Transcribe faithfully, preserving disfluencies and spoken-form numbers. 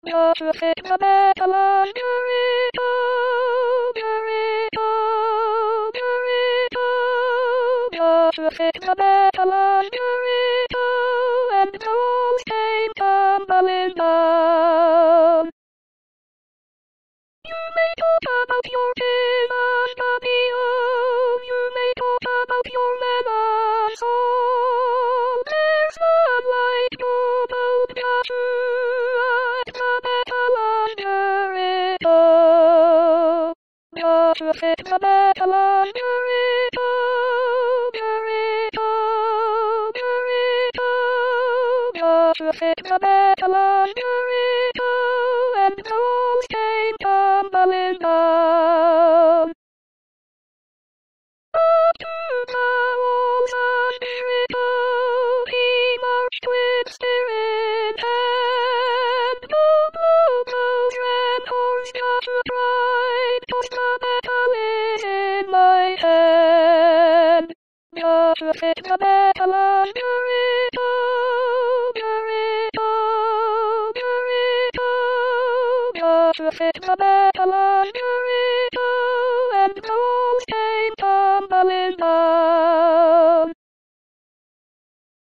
Got to fit the metal under Burrito, burrito. Got to fit the metal under and don't came tumbling down. You may talk about your tin and Fabio. You may talk about your lemon soul. There's none like your boat got to ride the metal under it. Oh, got to fit the metal under it. Oh, burrito, burrito. Got to fit the metal under it. Oh, and the walls came tumbling down. Up to the walls under it, oh, he marched with spear in hand. Blue, blue, blue, red horse got to ride, 'twas the metal in my hand. Got to fit the metal under it, oh, burrito, burrito. Got to fit the metal under it.